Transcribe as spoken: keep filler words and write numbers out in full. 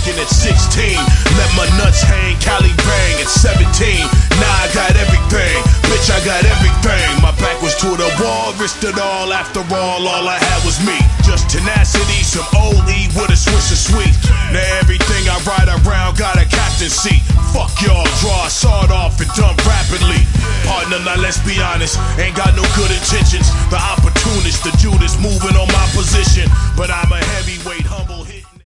drinking at sixteen. Let my nuts hang, Cali bang at seventeen. Now I got everything, bitch, I got everything. My back was to the wall, risked it all. After all, all I had was me. Just tenacity, some old E with a Swiss of sweet. Now everything I ride around got a captain seat. Fuck y'all, draw a sword off and dump rapidly. Partner, now let's be honest, ain't got no good intentions. The opportunist, the Judas moving on my position. But I'm a heavyweight, humble.